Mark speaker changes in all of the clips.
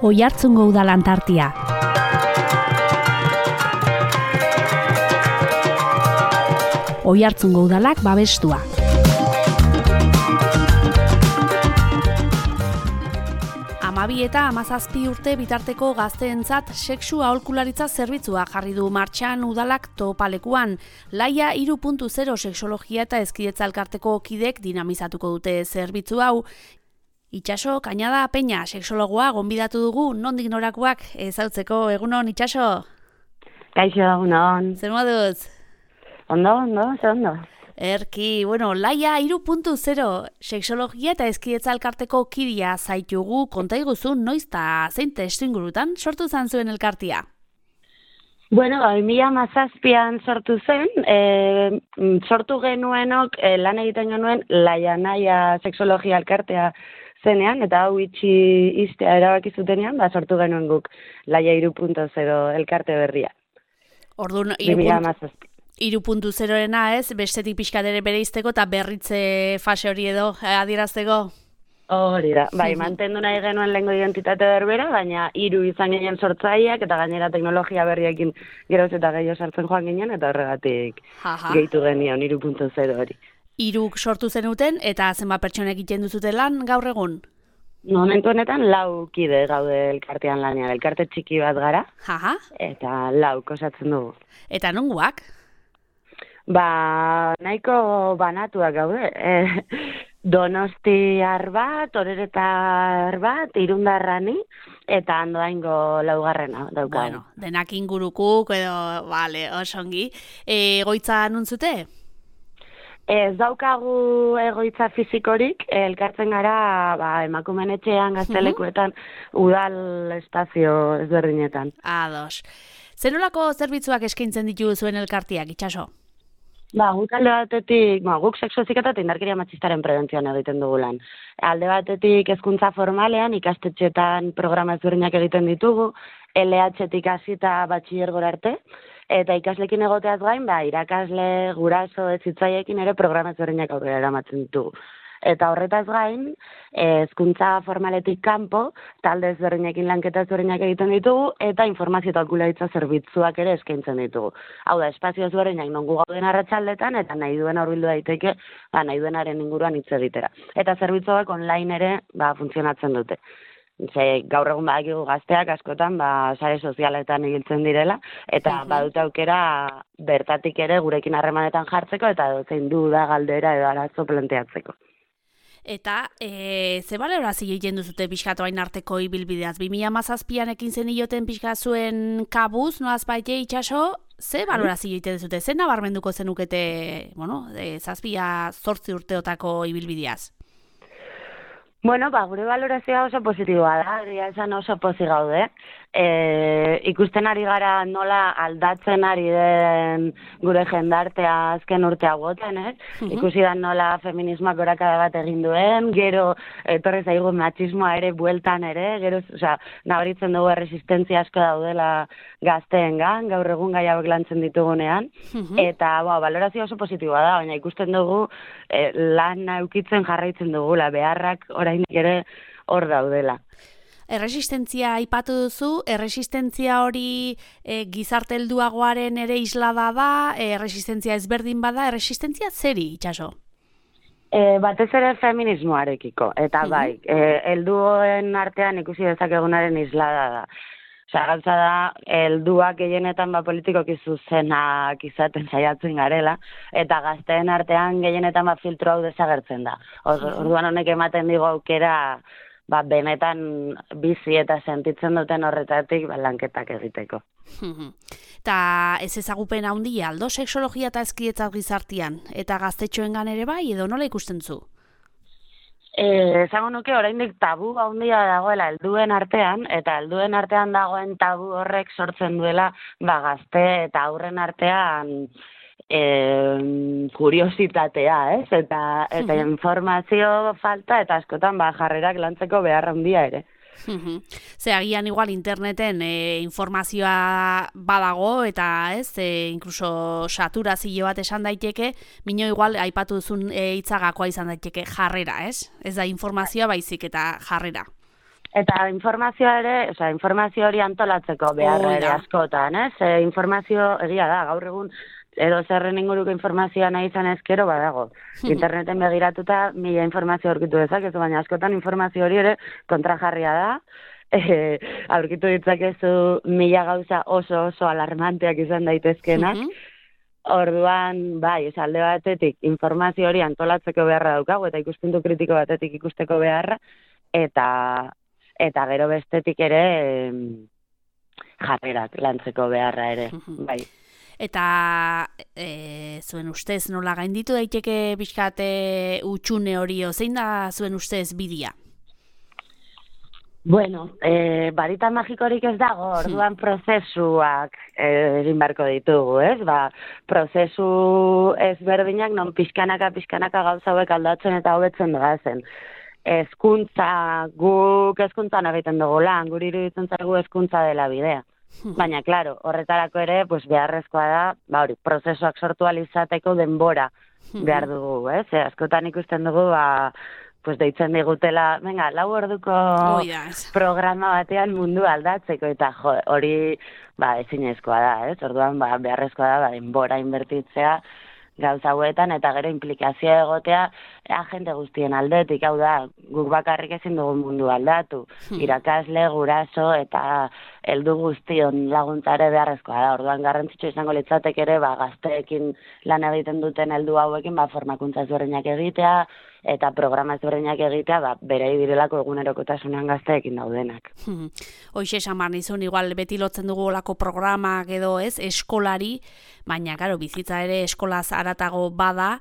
Speaker 1: Oiartzungo Udal Antartia. Oiartzungo Udalak babestua. Amabi eta 17 urte bitarteko gazteentzat sexu aholkularitza zerbitzua jarri du martxan udalak topalekuan. Laia 3.0 sexologia eta hezkidetza elkarteko kidek dinamizatuko dute zerbitzu hau. Itxaso Kañada Peña sexologoa gonbidatu dugu, nondik norakoak ezautzeko. Egunon, Itxaso?
Speaker 2: Kaixo, egunon.
Speaker 1: Zer moduz?
Speaker 2: Ondo, zer ondo.
Speaker 1: Erki, Laia 3.0 sexologia eta hezkidetza elkarteko kidea zaitugu, konta iguzu noiz eta zein testuingurutan sortu zan zuen elkartia?
Speaker 2: 2017an sortu zen, sortu genuenok lan egiten genuen Laia Naia sexologia elkartea zenean, eta hau iztea erabaki zutenean, sortu genuen guk Laia 3.0 elkarte berria.
Speaker 1: Orduan,
Speaker 2: 2017.
Speaker 1: 3.0-ena ez, bestetik pixkatere bere izteko eta berritze fase hori edo adierazteko?
Speaker 2: Hori da, mantendu nahi genuen lehengo identitate berbera, baina 3 izan ginen sortzaileak eta gainera teknologia berriekin geroz eta gehiago sartzen joan ginen, eta horregatik gehitu genion 3.0 hori.
Speaker 1: 3 sortu zenuten eta zenbat pertsonek egiten duzute lan gaur egun?
Speaker 2: Momentu honetan 4 kide gaude elkartean lanean, elkarte txiki bat gara, eta 4 osatzen dugu.
Speaker 1: Eta nongoak?
Speaker 2: Nahiko banatuak gaude. Donostiar bat, Oreretar bat, Irundarrani, eta Andoaingo 4. daukagu.
Speaker 1: Denak ingurukuk edo, osongi. Egoitza nuntzute?
Speaker 2: Ez daukagu egoitza fizikorik, elkartzen gara emakumeen etxean, gaztelekuetan, udal espazio ezberdinetan.
Speaker 1: Ados. Zenolako zerbitzuak eskaintzen ditugu zuen elkartiak, Itxaso?
Speaker 2: Guk alde batetik, guk sexu heziketa eta indarkeria matxistaren prebentzioan egiten dugu lan. Alde batetik hezkuntza formalean, ikastetxeetan programa ezberdinak egiten ditugu, LH-tik hasita batxilergora arte, eta ikaslekin egoteaz gain, irakasle, guraso, hezitzaiekin ere programa ezberdinak aurrera eramatzen ditugu. Eta horretaz gain, hezkuntza formaletik kanpo, talde ezberdinekin lanketa ezberdinak egiten ditugu, eta informazio eta aholkularitza zerbitzuak ere eskaintzen ditugu. Hau da, espazio ezberdinak nongu gauden arratsaldetan, eta nahi duen hurbildu daiteke, nahi duenaren inguruan hitz egitera. Eta zerbitzuak online ere funtzionatzen dute. Gaur egun badakigu gazteak askotan sare sozialetan ibiltzen direla, eta badute aukera bertatik ere gurekin harremanetan jartzeko, eta zein duda galdera edo arazo planteatzeko.
Speaker 1: Eta ze balorazio egiten duzute pixkatoain arteko ibilbideaz? 2017an ekin zen ioten pixka zuen kabuz, noaz baite Itxaso, ze balorazio egiten duzute? Ze nabarmenduko zenukete, 7-8 urteotako ibilbideaz?
Speaker 2: Gure valorazioa oso positiboa da, egia esan oso pozik gaude. Ikusten ari gara nola aldatzen ari den gure jendartea azken urte hauetan, ikusi da nola feminismoak gorakada bat egin duen, gero etorri zaigu matxismoa ere bueltan ere, gero nabaritzen dugu erresistentzia asko daudela gazteengan, gaur egun gai hauek lantzen ditugunean, eta valorazioa oso positiboa da, baina ikusten dugu lan aukitzen jarraitzen dugula, beharrak orainik ere hor daudela.
Speaker 1: Erresistentzia aipatu duzu, erresistentzia hori gizarte helduagoaren ere islada da, erresistentzia ezberdin bada, erresistentzia zeri, Itxaso?
Speaker 2: Batez ere feminismoarekiko, eta helduen artean ikusi dezakegunaren islada da. Gauza da, helduak gehienetan politikoki zuzenak izaten saiatzen garela, eta gazteen artean gehienetan filtro hau desagertzen da. Orduan honek ematen digu aukera benetan bizi eta sentitzen duten horretatik lanketak egiteko.
Speaker 1: Eta ez ezagupen handia aldo sexologia eta hezkidetza gizartean, eta gaztetxoengan ere bai, edo nola ikusten zu?
Speaker 2: Esango nuke oraindik tabu handia dagoela helduen artean, eta helduen artean dagoen tabu horrek sortzen duela gazte eta aurren artean kuriositatea, eta informazio falta eta askotan jarrerak lantzeko behar handia ere.
Speaker 1: Agian igual interneten informazioa badago eta incluso saturazio bat esan daiteke, mino igual aipatu duzun hitzagakoa izan daiteke jarrera, ez? Ez da informazioa baizik eta jarrera.
Speaker 2: Eta informazioa ere, informazio hori antolatzeko beharra ere askotan, ez? Informazio egia da, gaur egun edo zerren inguruko informazioa nahi izan ezkero badago. Interneten begiratuta 1000 informazio aurkitu dezakezu, baina askotan informazio hori ere kontrajarria da. Aurkitu ditzakezu 1000 gauza oso alarmanteak izan daitezkenak. Orduan, bai, alde batetik informazio hori antolatzeko beharra daukagu, eta ikuspuntu kritiko batetik ikusteko beharra, eta gero bestetik ere jarrerak lantzeko beharra ere, bai.
Speaker 1: Eta zuen ustez nola gainditu daiteke pixkat utxune hori, zein da zuen ustez bidea?
Speaker 2: Bueno, barita magikorik ez dago, orduan prozesuak egin beharko ditugu, ez? Prozesu ezberdinak non pixkanaka gauza hauek aldatzen eta hobetzen doazen. Guk hezkuntzan egiten dugu lan, guri iruditzen zaigu hezkuntza dela bidea. Baina, klaro, horretarako ere, beharrezkoa da, prozesuak sortu alizateko denbora behar dugu, ez? Askotan ikusten dugu, deitzen digutela, venga, 4 orduko programa batean mundu aldatzeko, eta hori ezinezkoa da, ez? Orduan, beharrezkoa da, denbora inbertitzea gauza hauetan, eta gero implikazioa egotea agente guztien aldetik, hau da, guk bakarrik ezin dugu mundu aldatu, irakasle, guraso, eta heldu guztion laguntzare beharrezkoa da. Orduan garrantzitsu izango litzatek ere, gazteekin lan egiten duten heldu hauekin, formakuntza ezberdinak egitea, eta programa ezberdinak egitea, berei direlako egunerokotasunean gazteekin daudenak.
Speaker 1: Hoxe esan behar nizun, igual beti lotzen dugu olako programak edo ez, eskolari, baina, karo, bizitza ere eskolaz haratago bada,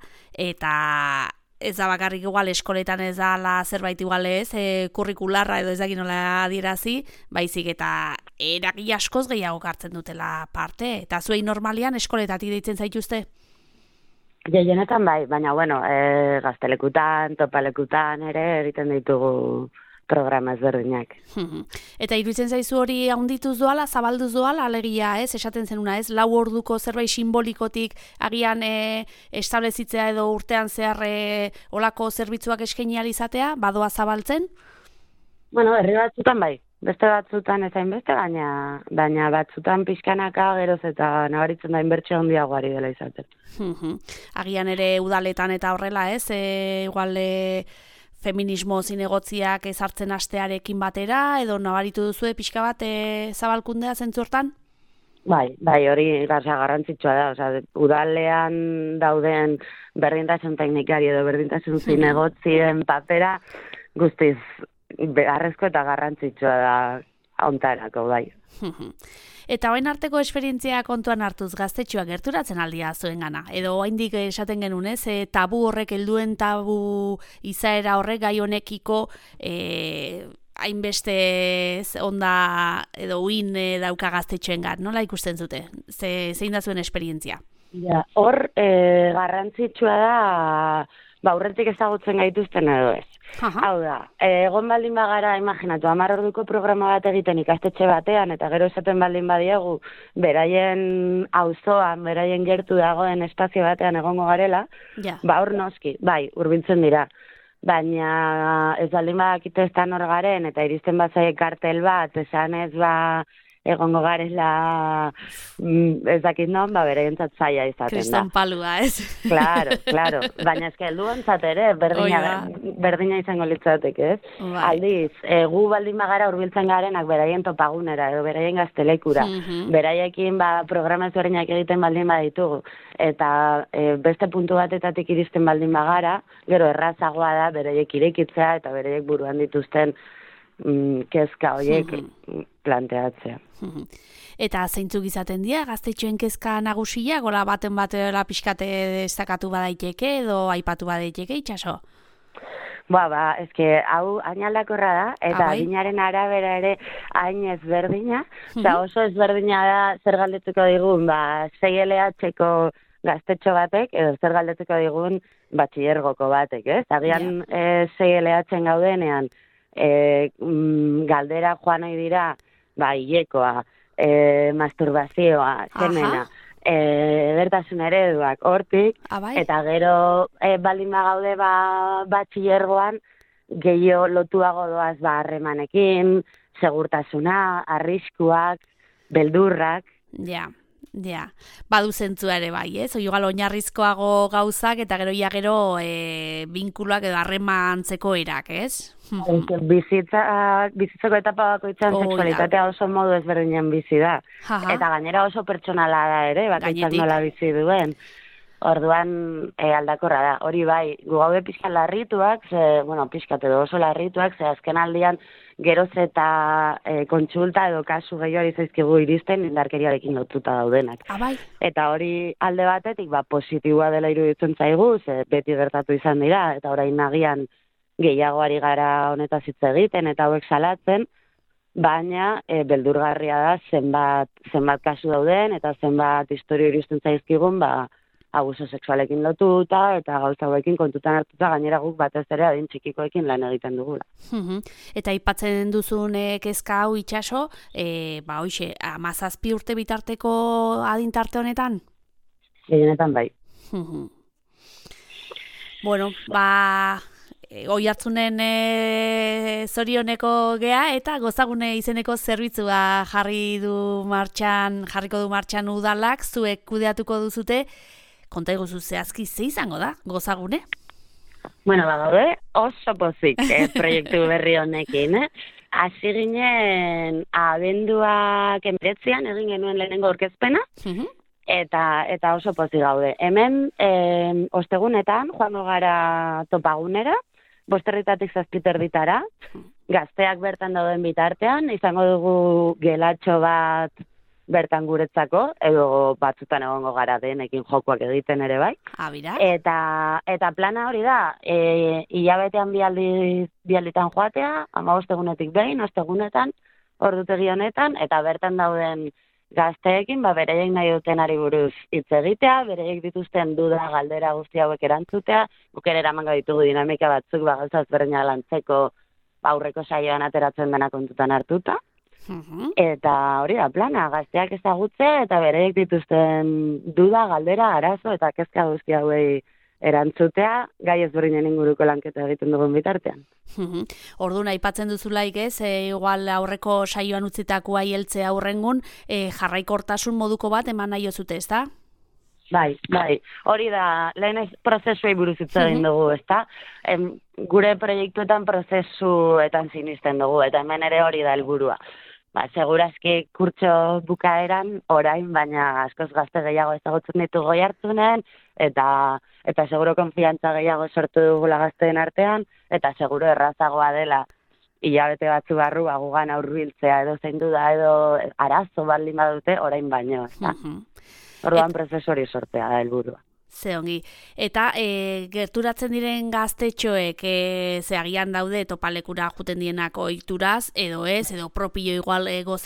Speaker 1: eta ez da bakarrik igual eskoletan ez da zerbait igual ez, kurrikularra edo ez da ginola adierazi, baizik eta eragile askoz gehiago hartzen dutela parte, eta zuei normalian eskoletatik deitzen zaituzte?
Speaker 2: Gehienetan bai, baina, gaztelekutan, topalekutan ere egiten ditugu programa ezberdinak.
Speaker 1: Eta iruditzen zaizu hori handituz doala, zabalduz doala, alegia ez, esaten zenuna ez, 4 orduko zerbait simbolikotik agian establezitzea edo urtean zehar olako zerbitzuak eskaini ahal izatea, badoa zabaltzen?
Speaker 2: Bueno, herri batzutan bai. Beste batzutan ez hainbeste, baina batzutan pixkanaka geroz eta nabaritzen da inbertsio handiagoari dela izaten.
Speaker 1: Agian ere udaletan eta horrela ez, igual feminismo zinegotziak ezartzen hastearekin batera, edo nabaritu duzue pixka bat zabalkundea zentzu hortan?
Speaker 2: Bai, hori garrantzitsua da, udalean dauden berdintasun teknikari edo berdintasun zinegotzien papera guztiz beharrezko eta garrantzitsua da ontarako, bai.
Speaker 1: Eta orain arteko esperientzia kontuan hartuz gaztetxoak gerturatzen aldia zuengana, edo oraindik esaten genuen, ez, tabu horrek, helduen tabu izaera horrek gai honekiko hainbeste onda edo uin dauka gaztetxoengan, nola ikusten zute? Zein da zuen esperientzia?
Speaker 2: Hor garrantzitsua da aurretik ezagutzen gaituzten edo ez. Hau da, egon baldin bagara, imaginatu, 10 orduko programa bat egiten ikastetxe batean, eta gero esaten baldin badiegu, beraien auzoan, beraien gertu dagoen espazio batean egongo garela, hor noski, bai, hurbiltzen dira. Baina ez baldin badakite ez da nor garen, eta iristen bazaie kartel bat, esan ez egongo garela ez dakit non, beraientzat zaila izaten da.
Speaker 1: Kriston palua, ez?
Speaker 2: Claro. Baina eske helduentzat ere berdina izango litzateke, ez? Aldiz, gu baldin bagara hurbiltzen garenak beraien topagunera edo beraien gaztelekura. Beraiekin programa ezberdinak egiten baldin baditugu eta beste puntu batetatik iristen baldin bagara, gero errazagoa da beraiek irekitzea eta beraiek buruan dituzten kezka horiek planteatzea.
Speaker 1: Eta zeintzuk izaten dira gaztetxoen kezka nagusia, gola baten batera pixkate destakatu badaiteke edo aipatu badaiteke itxaso?
Speaker 2: Eske hau hain aldakorra da, eta adinaren arabera ere hain ezberdina, oso ezberdina da zer galdetuko digun, 6 LH-ko gaztetxo batek, edo zer galdetuko digun batxillergoko batek, ez? Agian 6 LH-en gaudenean, galdera joan nahi dira, hilekoa, masturbazioa, semena, edertasun ereduak hortik, eta gero baldin bagaude batxillergoan, gehiago lotuago doaz harremanekin, segurtasuna, arriskuak, beldurrak.
Speaker 1: Ja. Badu zentzua ere bai, ez? Igual oinarrizkoago gauzak eta gero binkuluak edo harremantzeko erak, ez?
Speaker 2: Bizitzeko etapa bakoitzan sexualitatea oso modu ezberdinen bizi da. Eta gainera oso pertsonala da ere, bakoitzak nola bizi duen. Orduan aldakorra da. Hori bai, gu gaude pixka larrituak, pixkat edo oso larrituak, ze azken aldian geroz eta kontsulta edo kasu gehiago zaizkigu iristen indarkeriarekin lotuta daudenak.
Speaker 1: Bai.
Speaker 2: Eta hori alde batetik positiboa dela iruditzen zaigu, ze beti gertatu izan dira, eta orain nagian gehiagoari gara honetaz hitz egiten eta hauek salatzen, baina beldurgarria da zenbat kasu dauden eta zenbat historia iristen zaizkigun, abuso sexualekin lotuta eta gauza hauekin kontutan hartuta gainera guk batez ere adin txikikoekin lan egiten dugula.
Speaker 1: Eta aipatzen duzun kezka hau Itxaso, hoxe, 17 urte bitarteko adintarte honetan?
Speaker 2: Gehienetan bai.
Speaker 1: Bueno, Oiartzunen zorioneko gea eta Gozagune izeneko zerbitzua jarriko du martxan udalak, zuek kudeatuko duzute. Konta iguzu zehazki ze izango da, Gozagune?
Speaker 2: Bueno, gaude oso pozik proiektu berri honekin. Hasi ginen abenduak 19 egin genuen lehenengo aurkezpena, eta oso pozik gaude. Hemen, ostegunetan, joango gara topagunera, 5:00-7:00 gazteak bertan dauden bitartean, izango dugu gelatxo bat bertan guretzako, edo batzutan egongo gara denekin jokoak egiten ere bai.
Speaker 1: Abira.
Speaker 2: Eta plana hori da, hilabetean bi alditan joatea, 15 egunetik behin, ostegunetan, ordutegi honetan, eta bertan dauden gazteekin, bereiek nahi dutenari buruz hitz egitea, bereiek dituzten duda, galdera guzti hauek erantzutea, guk ere eramango ditugu dinamika batzuk, gauza ezberdina lantzeko aurreko saioan ateratzen dena kontutan hartuta. Eta hori da plana, gazteak ezagutzea eta bereiek dituzten duda, galdera, arazo eta kezka guzti hauei erantzutea, gai ezberdinen inguruko lanketa egiten dugun bitartean.
Speaker 1: Orduan aipatzen duzulaik ez, igual aurreko saioan utzitakoa heltzea aurrengun, jarraikortasun moduko bat eman nahi zute, ezta?
Speaker 2: Bai. Hori da, lehen prozesuei buruz hitz egin dugu, ezta? Gure proiektuetan prozesuetan sinisten dugu, eta hemen ere hori da helburua. Segurazki kurtso bukaeran orain, baina askoz gazte gehiago ezagutzen ditugu Oiartzunen, eta seguro konfiantza gehiago sortu dugula gazteen artean, eta seguro errazagoa dela hilabete batzu barru gugan aurbiltzea edo zein duda edo arazo baldin badute orain baino, ezta? Orduan prozesu hori sortzea da helburua.
Speaker 1: Ze ongi. Eta gerturatzen diren gaztetxoek agian daude topalekura juten dienak ohituraz, edo ez, edo propio igual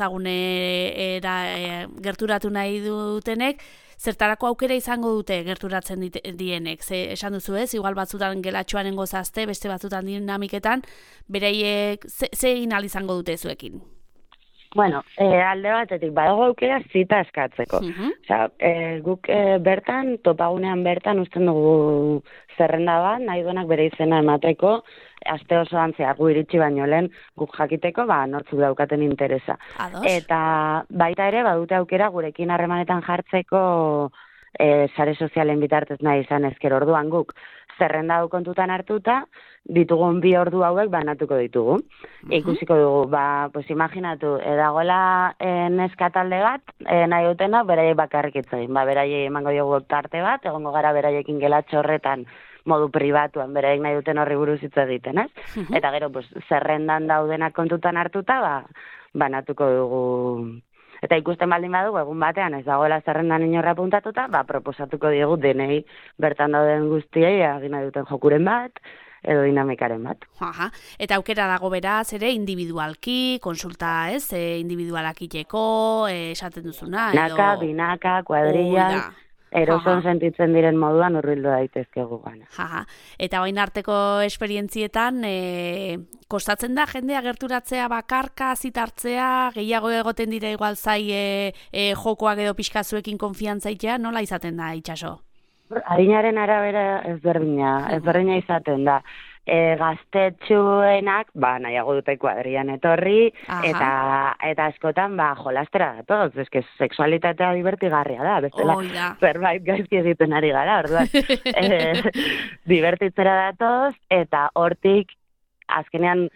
Speaker 1: Gozagunera gerturatu nahi dutenek, zertarako aukera izango dute gerturatzen dienek. Esan duzu ez, igual batzutan gelatxoaren gozazte, beste batzutan dinamiketan, beraiek ze egin ahal izango dute zuekin?
Speaker 2: Bueno, alde batetik, badago aukera zita eskatzeko. Guk bertan, topagunean bertan, usten dugu zerrenda bat, nahi duenak bere izena emateko, aste osoan zehar gu iritsi baino lehen guk jakiteko, nortzuk daukaten interesa.
Speaker 1: Ados.
Speaker 2: Eta baita ere, badute aukera gurekin harremanetan jartzeko sare sozialen bitartez nahi izan ezker orduan guk. Zerrenda hau kontutan hartuta, ditugun 2 ordu hauek banatuko ditugu. Ikusiko dugu, pues imaginatu, dagoela neska talde bat, nahi dutena, beraiek bakarrik hitz egin. Beraiek emango diogu tarte bat, egongo gara beraiekin gelatxo horretan modu pribatuan, beraiek nahi duten horri buruz hitz egiten, ez? Eta gero, pues, zerrendan daudenak kontutan hartuta, banatuko dugu. Eta ikusten baldin badugu, egun batean ez dagoela zerrendan inorra puntatuta, proposatuko diegu denei bertan dauden guztiei egin duten jokuren bat, edo dinamikaren bat.
Speaker 1: Eta aukera dago beraz, ere individualki, konsulta ez, individualak iteko, esaten duzuna, edo...
Speaker 2: Binaka, kuadrillan, eroson sentitzen diren moduan urbildu daitezkegu gana.
Speaker 1: Eta orain arteko esperientzietan, kostatzen da jendea gerturatzea bakarka, zitartzea, gehiago egoten dira igual zai jokoak edo pixkazuekin konfiantza itea, nola izaten da, Itxaso?
Speaker 2: Adinaren arabera ezberdina izaten da. gaztetxuenak, nahiago dute kuadrian etorri, eta askotan, jolastera datoz, eske sexualitatea divertigarria da, bestela, zerbait gaizki egiten ari gara, orduan, divertitzera datoz, eta hortik, azkenean,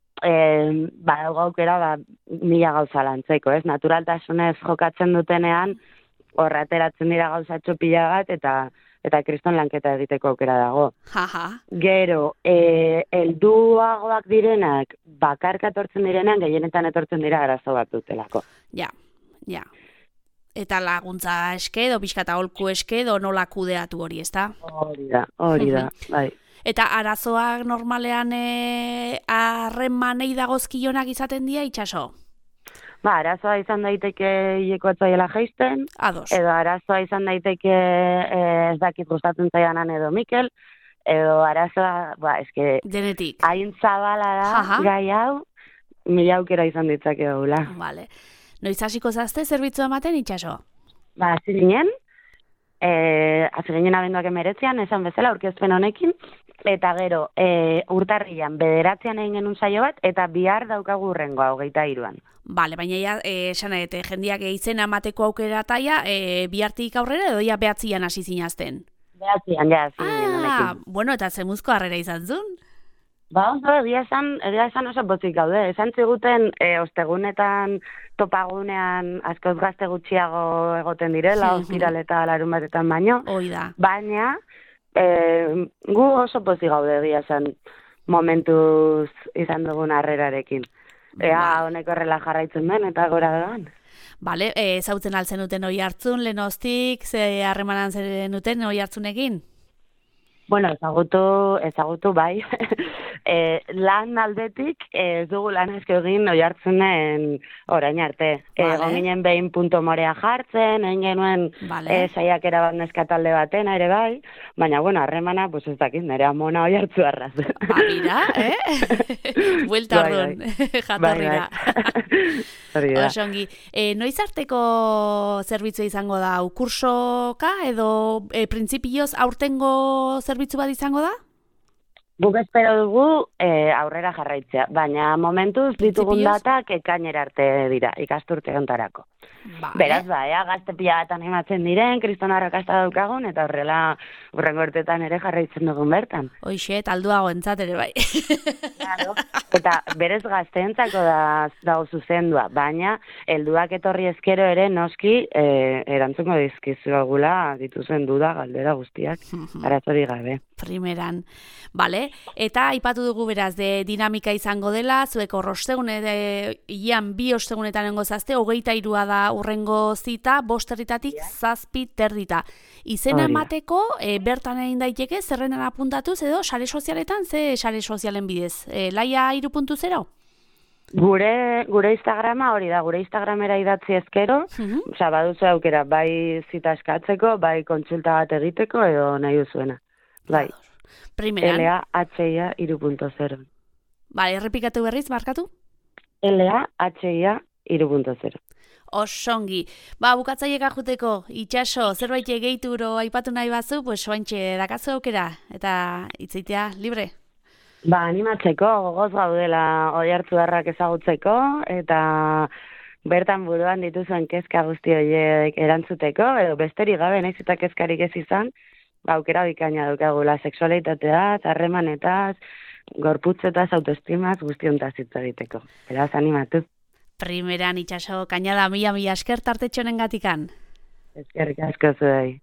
Speaker 2: badago aukera, mila gauza lantzeko, ez? Naturaltasunez jokatzen dutenean, horrateratzen dira gauzatxo pila bat, eta kriston lanketa egiteko aukera dago. Gero, helduagoak direnak, bakarka etortzen direnean, gehienetan etortzen dira arazo bat dutelako.
Speaker 1: Ja. Eta laguntza eske, edo pixkata holku eske, edo nola kudeatu hori, ezta?
Speaker 2: Hori da, bai.
Speaker 1: Eta arazoak normalean harremanei dagozkionak izaten dira, Itxaso?
Speaker 2: Arazoa izan daiteke hileko etzaiela jaisten, edo arazoa izan daiteke ez dakit gustatzen zaidanan edo Mikel, edo arazoa, eske...
Speaker 1: Denetik.
Speaker 2: Hain zabala da, gai hau, mila aukera izan ditzake daula.
Speaker 1: Vale. Noiz hasiko zazte zerbitzu ematen, Itxaso?
Speaker 2: Azirinen abenduak 19, esan bezala, aurkezpen honekin, eta gero, urtarrian, 9 egin genuen saio bat, eta bihar daukagu hurrengoa, 23an.
Speaker 1: Bale, baina esan jendiak izena emateko aukera taia, bihartik aurrera edo ja 9an hasi zinazten?
Speaker 2: 9an, zinen honekin.
Speaker 1: Bueno, eta zemuzko harrera izan zuen?
Speaker 2: Ondo, egia esan oso pozik gaude. Esan ziguten, ostegunetan, topagunean, askoz gazte gutxiago egoten direla, ostiral eta larun batetan baino.
Speaker 1: Oida.
Speaker 2: Baina, gu oso pozik gaude egia esan momentuz izan dugun harrerarekin. Honek horrela jarraitzen den eta gora doan.
Speaker 1: Bale, zautzen altzen duten oi hartzun, lehenostik, ze harremanan zen duten oi hartzunekin?
Speaker 2: Bueno, ezagutu bai. Lan aldetik ez dugu lan esko egin oi hartzunen orain arte. Egon ginen behin punto morea jartzen, egin genuen saiakera bat neskatalde baten ere bai, baina bueno, harremana, pues ez dakit, nire amona oi hartzu arraz.
Speaker 1: Badira, Buelta orduan, jatorrira. Osongi, noiz arteko zerbitzu izango da, kursoka edo printzipioz aurtengo zerbitzu bat izango da?
Speaker 2: Guk espero dugu aurrera jarraitzea, baina momentuz ditugun datak ekainera arte dira, ikasturte hontarako. Beraz, gazte pila bat animatzen diren, kriston arrakasta daukagun, eta horrela hurrengo urtetan ere jarraitzen dugun bertan.
Speaker 1: Hoxe, talduago entzat ere bai.
Speaker 2: Eta berez gazteentzako dago zuzendua, baina helduak etorri ezkero ere noski erantzungo dizkizugula dituzen duda galdera guztiak, arazorik gabe.
Speaker 1: Primeran. Bale, eta aipatu dugu beraz, dinamika izango dela, zuek orrostegun, ian 2 ostegunetan nengo zazte, 23 da urrengo zita, 5:00 7:30. Izena emateko, bertan egin daiteke, zerrendan apuntatuz, edo sare sozialetan, ze sare sozialen bidez? Laia 3.0?
Speaker 2: Gure Instagrama hori da, gure Instagramera idatzi ezkero, baduzu aukera, bai zita eskatzeko, bai kontsulta bat egiteko, edo nahi duzuena. Bai.
Speaker 1: Primeran.
Speaker 2: LAHIA 3.0.
Speaker 1: Bale, errepikatu berriz, markatu?
Speaker 2: LAHIA 3.0.
Speaker 1: Osongi. Bukatzaiek ajuteko, Itxaso, zerbait gehitu aipatu nahi bazu, pues oaintxe dakazu aukera, eta hitzaitea libre.
Speaker 2: Animatzeko, gogoz gaudela Oiartzudarrak ezagutzeko, eta bertan buruan dituzuen kezka guzti horiek erantzuteko, edo besterik gabe, nahiz eta kezkarik ez izan, aukera bikaina daukagula sexualitateaz, harremanetaz, gorputzetaz, autoestimaz, guztiontaz hitz egiteko. Beraz, animatu.
Speaker 1: Primeran, Itxaso, kainada mila esker tartetxonen gatikan.
Speaker 2: Eskerrik asko zuei.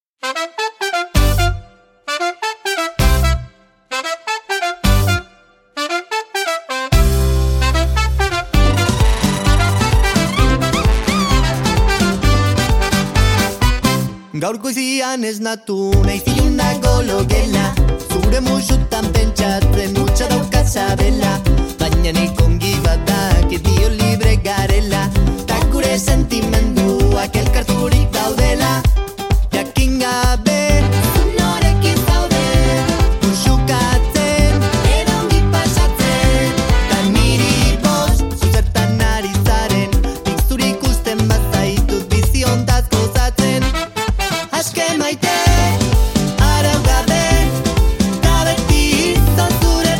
Speaker 3: Gaurko izian ez natu, nahi zilunako logela, zure musutan pentsatzen utxa daukazabela, baina nik ongi badak edio libre garela, tak gure sentimenduak elkarturik daudela, jakin gabe, norekin zaude, musukatzen, edongi pasatzen, ta niri bost, zuzertan ari zaren, nik zuri ikusten bazaitut biziontaz gozatzen, aske maite, arau gabe, eta beti izan zure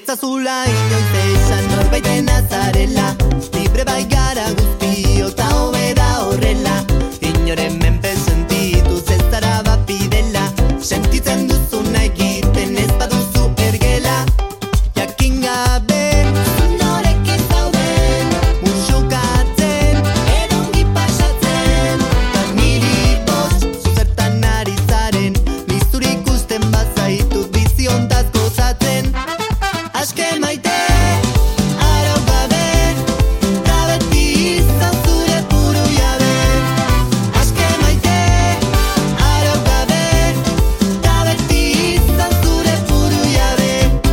Speaker 3: ezazula inoiz esan norbaiten azarela, libre bai gara guztio ta hobeda horrela, inoren menpe sentituz ez zara bat bidela, sentitzen duzuna egiten ez baduzu ergela, jakin gabe norekin zauden, musukatzen, edongi pasatzen, ta niri bost, zuzertan ari zaren, nizuri ikusten bazaitut biziontaz gozatzen, aske maite, arau gabe, ta beti izan zure buru jabe, aske maite, arau gabe, ta beti izan zure buru jabe.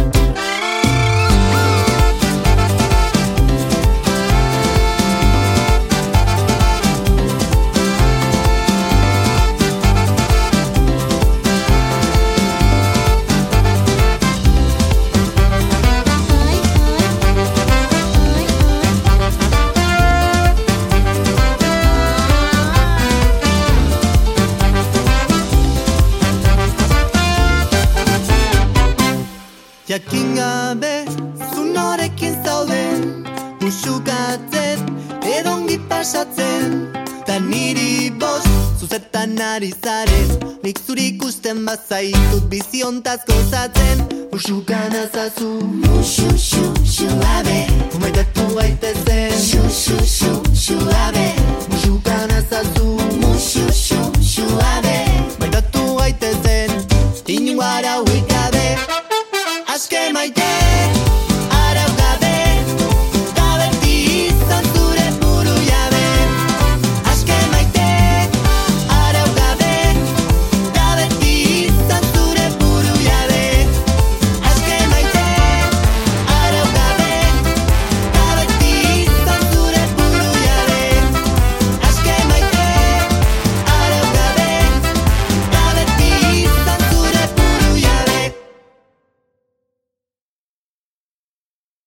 Speaker 3: Jakin gabe, zu norekin zauden, musukatzen, edongi pasatzen, ta niri bost, zuzertan ari zaren, nik zuri ikusten bazaitut biziontaz gozatzen, musukan azazu, abe, umaitatu gaitezen, abe, musukan azazu, abe, umaitatu gaitezen, inungo arau